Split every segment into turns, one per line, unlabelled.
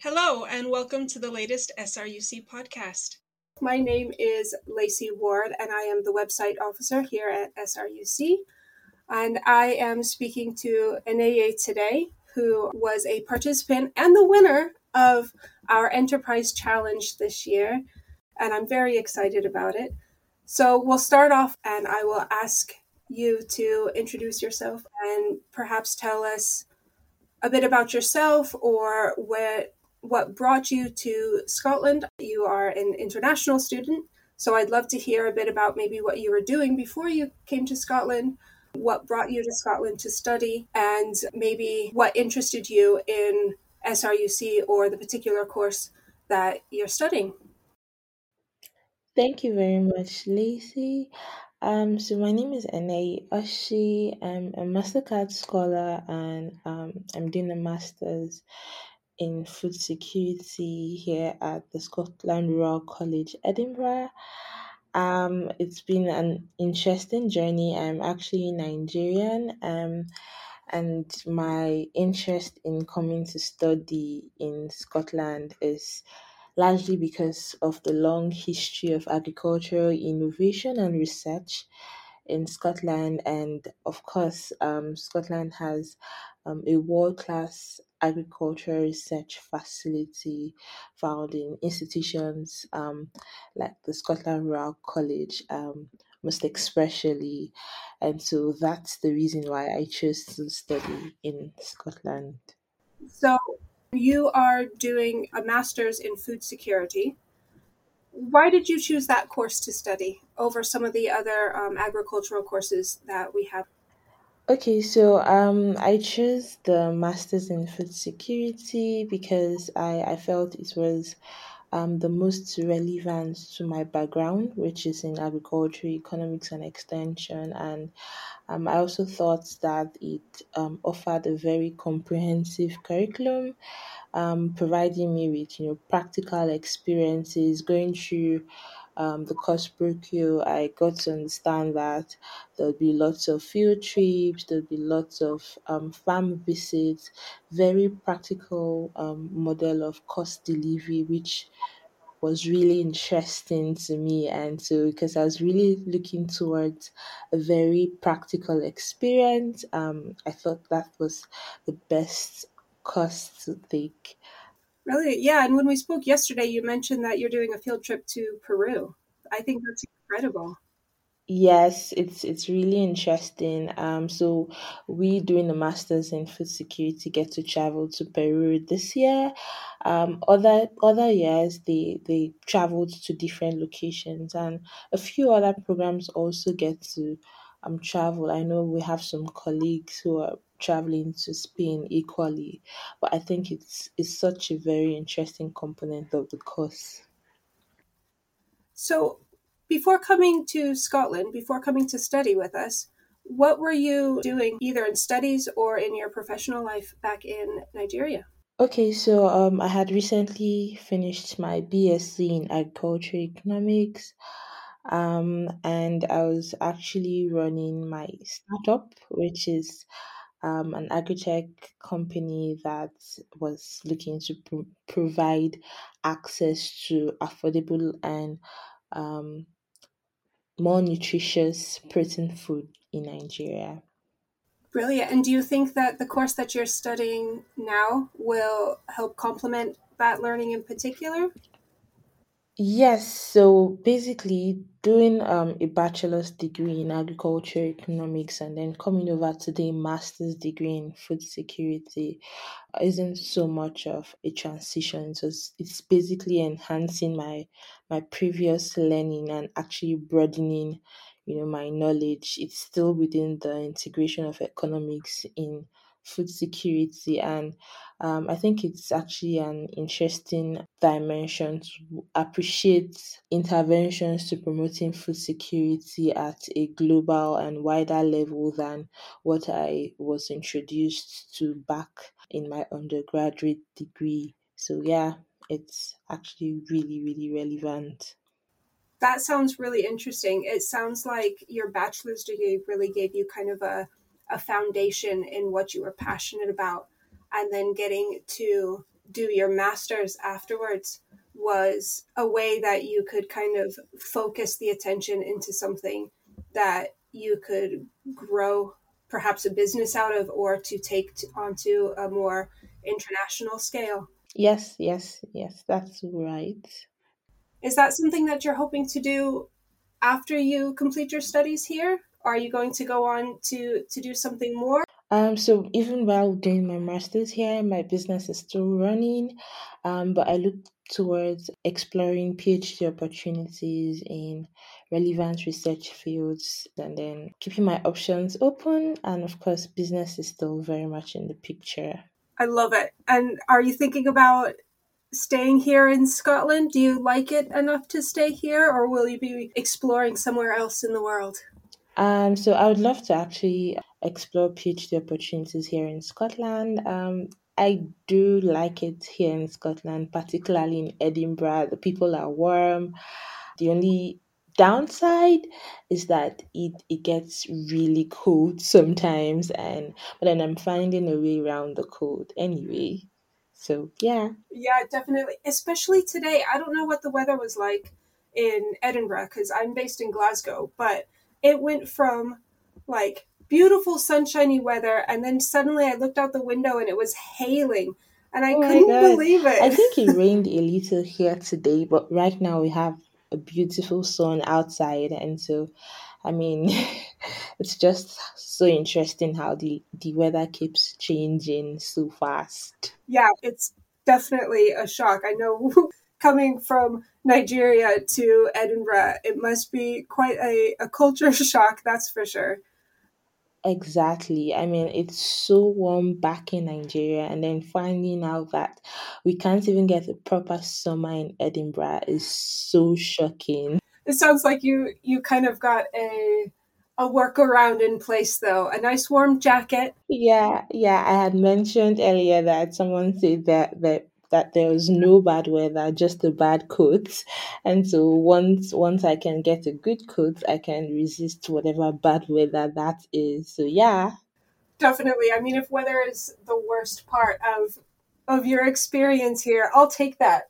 Hello, and welcome to the latest SRUC podcast.
My name is Lacey Ward, and I am the website officer here at SRUC. And I am speaking to Eneye today, who was a participant and the winner of our Enterprise Challenge this year. And I'm very excited about it. So we'll start off, and I will ask you to introduce yourself and perhaps tell us a bit about yourself or what brought you to Scotland. You are an international student, so I'd love to hear a bit about maybe what you were doing before you came to Scotland, what brought you to Scotland to study, and maybe what interested you in SRUC or the particular course that you're studying.
Thank you very much, Lacey. So my name is Enei Oshi. I'm a MasterCard scholar and I'm doing a master's in food security here at the Scotland Royal College, Edinburgh. It's been an interesting journey. I'm actually Nigerian, and my interest in coming to study in Scotland is largely because of the long history of agricultural innovation and research in Scotland. And of course, Scotland has a world class agricultural research facility found in institutions like the Scotland Royal College. Most especially, and so that's the reason why I chose to study in Scotland.
So, you are doing a master's in food security. Why did you choose that course to study over some of the other agricultural courses that we have?
Okay, so I chose the Masters in Food Security because I felt it was the most relevant to my background, which is in agriculture, economics, and extension. And I also thought that it offered a very comprehensive curriculum, providing me with practical experiences going through the course curriculum. I got to understand that there'll be lots of field trips, there'll be lots of farm visits, very practical model of course delivery, which was really interesting to me. And so, because I was really looking towards a very practical experience, I thought that was the best course to take.
Really? Yeah. And when we spoke yesterday, you mentioned that you're doing a field trip to Peru. I think that's incredible.
Yes, it's really interesting. So we doing the masters in food security get to travel to Peru this year. Other years they traveled to different locations, and a few other programs also get to travel. I know we have some colleagues who are traveling to Spain equally, but I think it's such a very interesting component of the course.
So, before coming to Scotland, before coming to study with us, what were you doing either in studies or in your professional life back in Nigeria?
Okay, so I had recently finished my BSc in agriculture economics, and I was actually running my startup, which is an agri-tech company that was looking to provide access to affordable and um, more nutritious protein food in Nigeria.
Brilliant. And do you think that the course that you're studying now will help complement that learning in particular?
Yes, so basically doing a bachelor's degree in agriculture economics and then coming over to the master's degree in food security isn't so much of a transition. So it's basically enhancing my previous learning and actually broadening, my knowledge. It's still within the integration of economics in food security, and I think it's actually an interesting dimension to appreciate interventions to promoting food security at a global and wider level than what I was introduced to back in my undergraduate degree. So, yeah, it's actually really, really relevant.
That sounds really interesting. It sounds like your bachelor's degree really gave you kind of a foundation in what you were passionate about, and then getting to do your master's afterwards was a way that you could kind of focus the attention into something that you could grow perhaps a business out of, or to take onto a more international scale.
Yes, yes, yes, that's right.
Is that something that you're hoping to do after you complete your studies here? Are you going to go on to do something more?
So even while doing my master's here, my business is still running. But I look towards exploring PhD opportunities in relevant research fields and then keeping my options open. And of course, business is still very much in the picture.
I love it. And are you thinking about staying here in Scotland? Do you like it enough to stay here, or will you be exploring somewhere else in the world?
So I would love to actually explore PhD opportunities here in Scotland. I do like it here in Scotland, particularly in Edinburgh. The people are warm. The only downside is that it gets really cold sometimes, and but then I'm finding a way around the cold anyway. So yeah.
Yeah, definitely. Especially today. I don't know what the weather was like in Edinburgh because I'm based in Glasgow, but it went from like beautiful sunshiny weather, and then suddenly I looked out the window and it was hailing, and I
Oh my
couldn't
God.
believe
I
it.
think it rained a little here today, but right now we have a beautiful sun outside. And so, I mean, it's just so interesting how the weather keeps changing so fast.
Yeah, it's definitely a shock. I know coming from Nigeria to Edinburgh, it must be quite a culture shock, that's for sure.
Exactly. I mean, it's so warm back in Nigeria, and then finding out that we can't even get a proper summer in Edinburgh is so shocking.
It sounds like you kind of got a workaround in place though. A nice warm jacket.
Yeah, yeah. I had mentioned earlier that someone said that there was no bad weather, just the bad coats. And so once I can get a good coat, I can resist whatever bad weather that is. So yeah.
Definitely. I mean, if weather is the worst part of your experience here, I'll take that.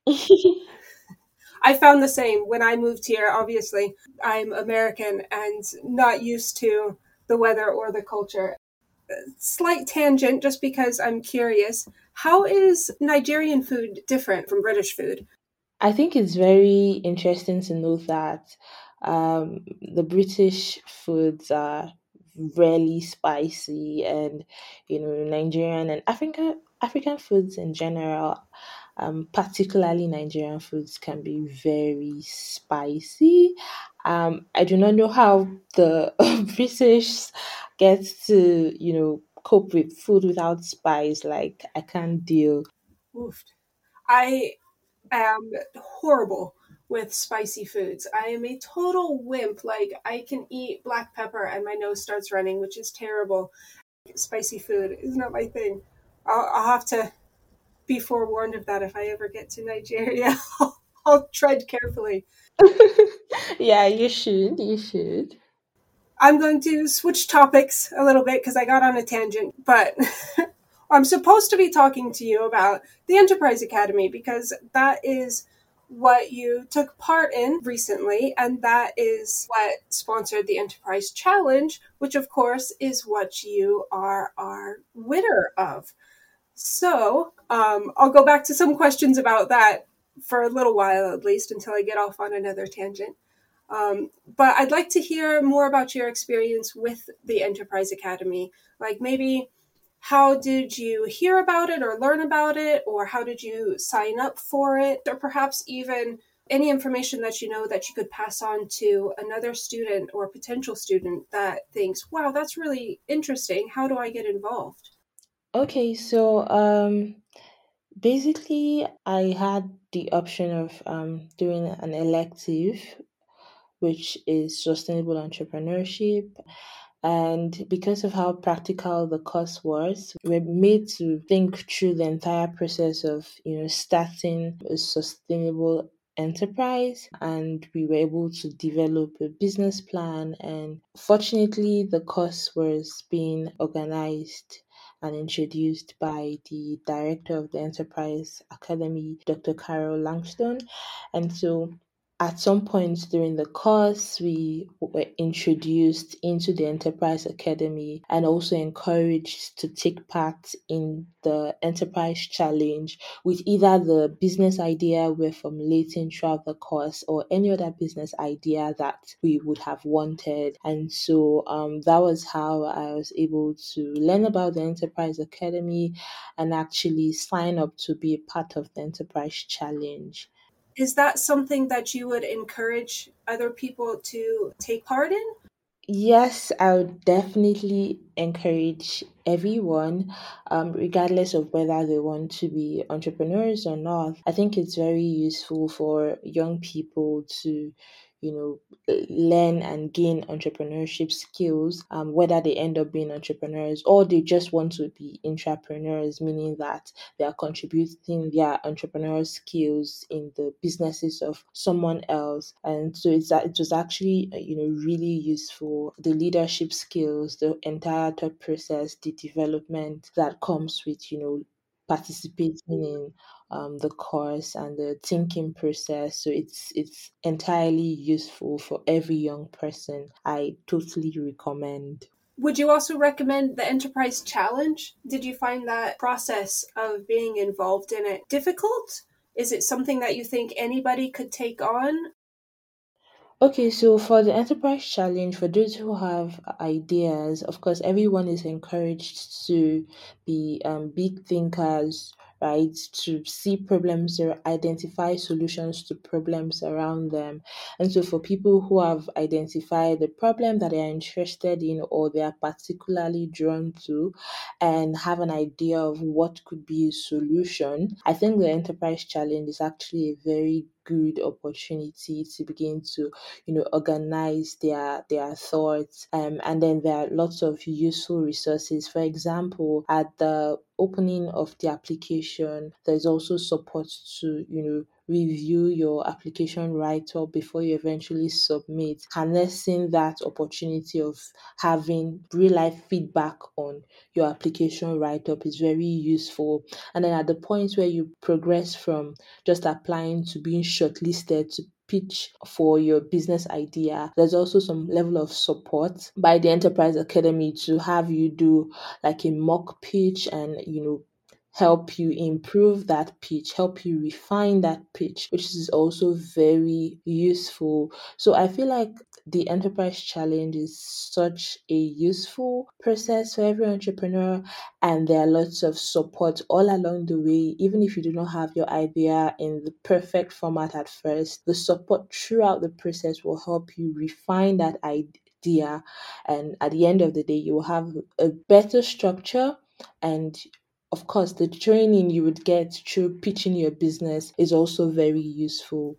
I found the same when I moved here. Obviously, I'm American and not used to the weather or the culture. Slight tangent just because I'm curious. How is Nigerian food different from British food?
I think it's very interesting to know that the British foods are really spicy, and Nigerian and African foods in general, particularly Nigerian foods, can be very spicy. I do not know how the British get to cope with food without spice. Like I can't deal.
Oof. I am horrible with spicy foods. I am a total wimp. Like, I can eat black pepper and my nose starts running, which is terrible. Spicy food is not my thing. I'll have to be forewarned of that if I ever get to Nigeria. I'll tread carefully.
Yeah, you should. You should.
I'm going to switch topics a little bit because I got on a tangent, but I'm supposed to be talking to you about the Enterprise Academy because that is what you took part in recently, and that is what sponsored the Enterprise Challenge, which of course is what you are our winner of. So I'll go back to some questions about that for a little while at least until I get off on another tangent. But I'd like to hear more about your experience with the Enterprise Academy. Like maybe how did you hear about it or learn about it, or how did you sign up for it, or perhaps even any information that you know that you could pass on to another student or potential student that thinks, wow, that's really interesting. How do I get involved?
Okay, so basically I had the option of doing an elective, which is sustainable entrepreneurship. And because of how practical the course was, we were made to think through the entire process of, starting a sustainable enterprise, and we were able to develop a business plan. And fortunately, the course was being organized and introduced by the director of the Enterprise Academy, Dr. Carol Langston. And so at some point during the course, we were introduced into the Enterprise Academy and also encouraged to take part in the Enterprise Challenge with either the business idea we're formulating throughout the course or any other business idea that we would have wanted. And so that was how I was able to learn about the Enterprise Academy and actually sign up to be a part of the Enterprise Challenge.
Is that something that you would encourage other people to take part in?
Yes, I would definitely encourage everyone, regardless of whether they want to be entrepreneurs or not. I think it's very useful for young people to, learn and gain entrepreneurship skills, whether they end up being entrepreneurs or they just want to be entrepreneurs, meaning that they are contributing their entrepreneurial skills in the businesses of someone else. And so it was actually really useful. The leadership skills, the entire thought process, the development that comes with participating in the course and the thinking process. So it's entirely useful for every young person. I totally recommend.
Would you also recommend the Enterprise Challenge? Did you find that process of being involved in it difficult? Is it something that you think anybody could take on?
Okay, so for the enterprise challenge, for those who have ideas, of course, everyone is encouraged to be big thinkers, right? To see problems or identify solutions to problems around them. And so, for people who have identified the problem that they are interested in or they are particularly drawn to and have an idea of what could be a solution, I think the enterprise challenge is actually a very good opportunity to begin to organize their thoughts, and then there are lots of useful resources. For example, at the opening of the application, there's also support to review your application write up before you eventually submit, harnessing that opportunity of having real life feedback on your application write up is very useful. And then at the point where you progress from just applying to being shortlisted to pitch for your business idea, there's also some level of support by the Enterprise Academy to have you do like a mock pitch and help you improve that pitch, help you refine that pitch, which is also very useful. So I feel like the enterprise challenge is such a useful process for every entrepreneur, and there are lots of support all along the way. Even if you do not have your idea in the perfect format at first, the support throughout the process will help you refine that idea, and at the end of the day you will have a better structure. And of course, the training you would get through pitching your business is also very useful.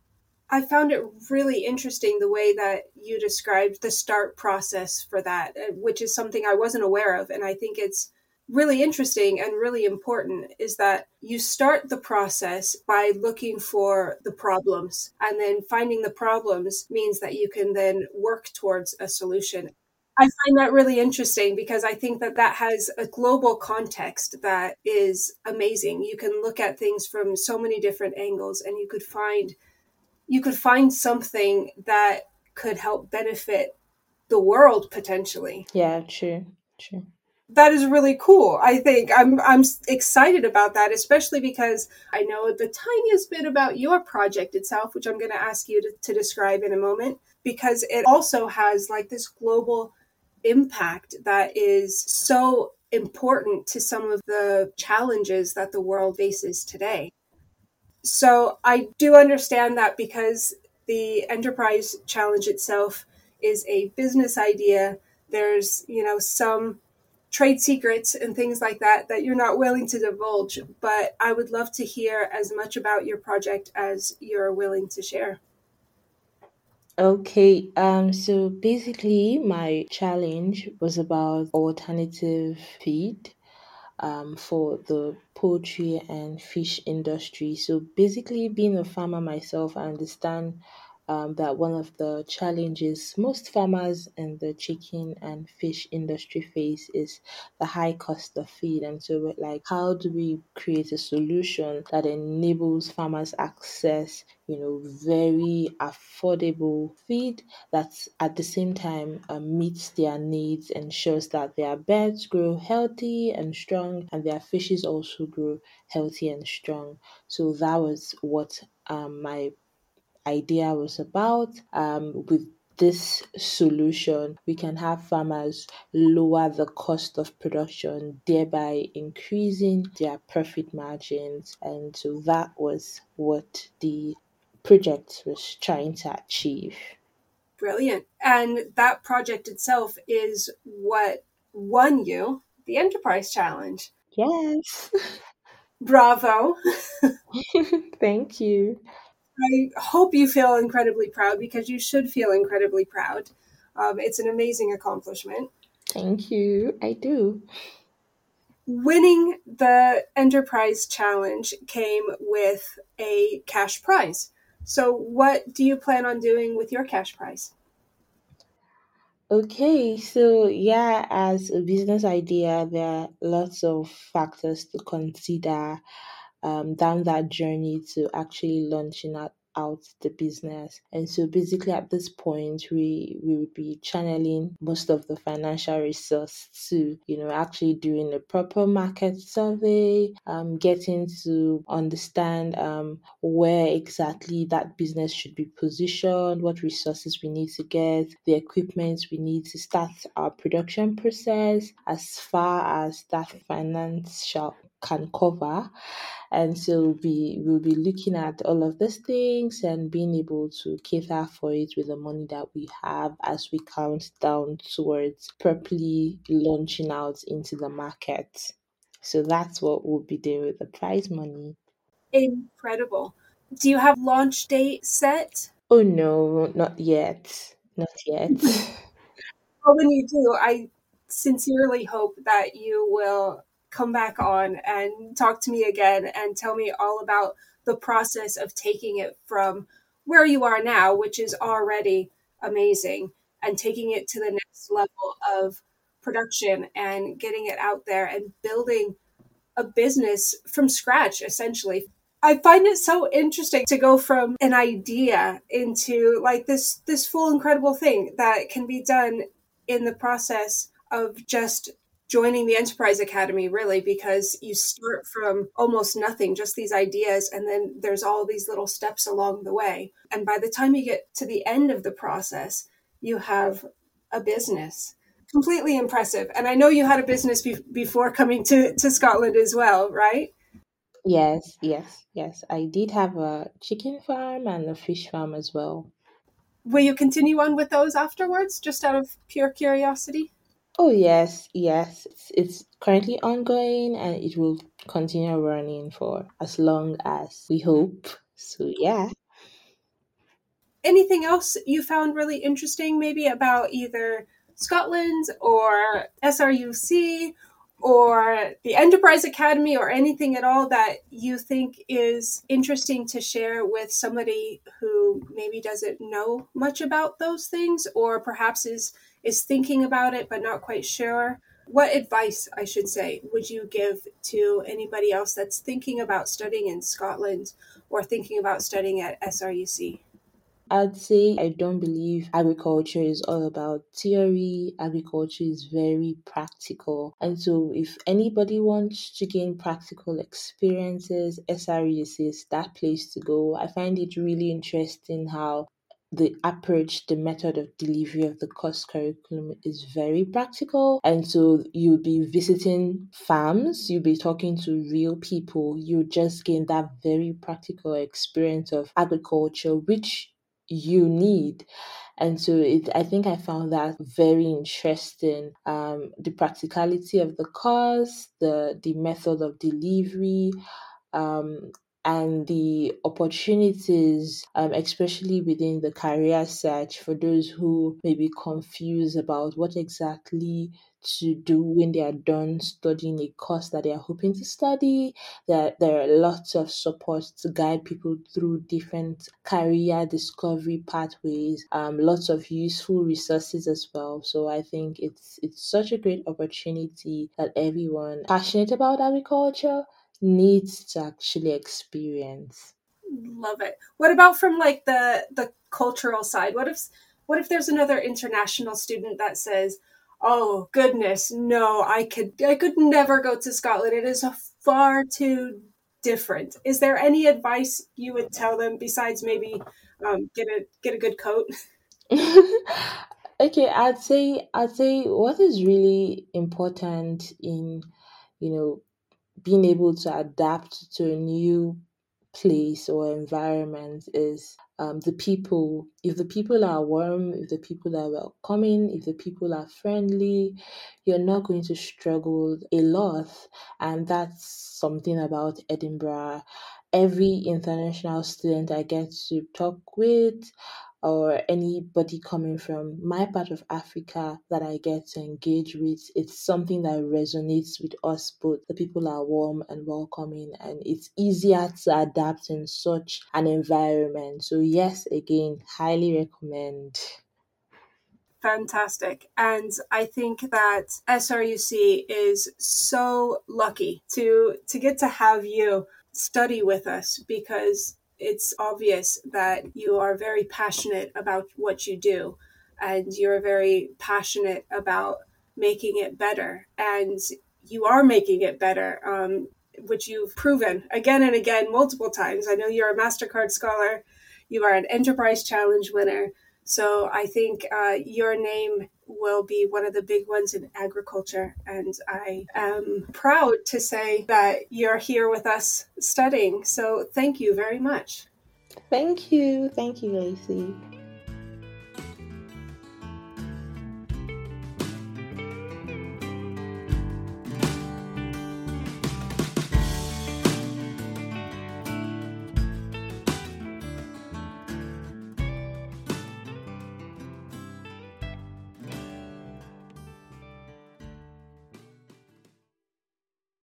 I found it really interesting the way that you described the start process for that, which is something I wasn't aware of. And I think it's really interesting and really important is that you start the process by looking for the problems, and then finding the problems means that you can then work towards a solution. I find that really interesting because I think that that has a global context that is amazing. You can look at things from so many different angles, and you could find something that could help benefit the world potentially.
Yeah, true, true.
That is really cool. I think I'm excited about that, especially because I know the tiniest bit about your project itself, which I'm going to ask you to describe in a moment, because it also has like this global impact that is so important to some of the challenges that the world faces today. So I do understand that because the enterprise challenge itself is a business idea, there's, some trade secrets and things like that that you're not willing to divulge, but I would love to hear as much about your project as you're willing to share.
Okay, so basically my challenge was about alternative feed for the poultry and fish industry. So basically, being a farmer myself, I understand that one of the challenges most farmers in the chicken and fish industry face is the high cost of feed. And so we're like, how do we create a solution that enables farmers access, very affordable feed that at the same time meets their needs, ensures that their birds grow healthy and strong, and their fishes also grow healthy and strong. So that was what my idea was about. With this solution, we can have farmers lower the cost of production, thereby increasing their profit margins. And so that was what the project was trying to achieve.
Brilliant. And that project itself is what won you the Enterprise Challenge.
Yes.
Bravo.
Thank you.
I hope you feel incredibly proud, because you should feel incredibly proud. It's an amazing accomplishment.
Thank you. I do.
Winning the Enterprise Challenge came with a cash prize. So, what do you plan on doing with your cash prize?
Okay, so yeah, as a business idea, there are lots of factors to consider down that journey to actually launching out the business. And so basically at this point we will be channeling most of the financial resource to, actually doing a proper market survey, getting to understand where exactly that business should be positioned, what resources we need to get, the equipment we need to start our production process as far as that financial can cover. And so we will be looking at all of these things and being able to cater for it with the money that we have as we count down towards properly launching out into the market. So that's what we'll be doing with the prize money.
Incredible. Do you have launch date set?
Oh no, not yet. Not yet.
Well, when you do, I sincerely hope that you will come back on and talk to me again and tell me all about the process of taking it from where you are now, which is already amazing, and taking it to the next level of production and getting it out there and building a business from scratch, essentially. I find it so interesting to go from an idea into like this full incredible thing that can be done in the process of just joining the Enterprise Academy, really, because you start from almost nothing, just these ideas, and then there's all these little steps along the way. And by the time you get to the end of the process, you have a business. Completely impressive. And I know you had a business before coming to Scotland as well, right?
Yes, yes, yes. I did have a chicken farm and a fish farm as well.
Will you continue on with those afterwards, just out of pure curiosity?
Oh, yes, yes. It's currently ongoing and it will continue running for as long as we hope. So, yeah.
Anything else you found really interesting, maybe about either Scotland or SRUC or the Enterprise Academy, or anything at all that you think is interesting to share with somebody who maybe doesn't know much about those things, or perhaps is thinking about it but not quite sure? What advice, I should say, would you give to anybody else that's thinking about studying in Scotland or thinking about studying at SRUC?
I'd say I don't believe agriculture is all about theory. Agriculture is very practical. And so, if anybody wants to gain practical experiences, SRES is that place to go. I find it really interesting how the approach, the method of delivery of the course curriculum is very practical. And so you'll be visiting farms, you'll be talking to real people, you just gain that very practical experience of agriculture, which you need. And so I think I found that very interesting. The practicality of the course, the method of delivery, um, and the opportunities, especially within the career search for those who may be confused about what exactly to do when they are done studying a course that they are hoping to study. There are lots of support to guide people through different career discovery pathways, lots of useful resources as well. So I think it's such a great opportunity that everyone passionate about agriculture needs to actually experience.
Love it. What about from like the cultural side? What if there's another international student that says, "Oh goodness, no, I could never go to Scotland. It is far too different." Is there any advice you would tell them besides maybe get a good coat?
Okay, I'd say what is really important in, you know, being able to adapt to a new place or environment is the people. If the people are warm, if the people are welcoming, if the people are friendly, you're not going to struggle a lot. And that's something about Edinburgh. Every international student I get to talk with, or anybody coming from my part of Africa that I get to engage with, it's something that resonates with us both. The people are warm and welcoming, and it's easier to adapt in such an environment. So, yes, again, highly recommend.
Fantastic. And I think that SRUC is so lucky to get to have you study with us, because it's obvious that you are very passionate about what you do, and you're very passionate about making it better, and you are making it better, which you've proven again and again multiple times. I know you're a MasterCard scholar, you are an Enterprise Challenge winner, so I think your name will be one of the big ones in agriculture. And I am proud to say that you're here with us studying. So thank you very much.
Thank you. Thank you, Lacey.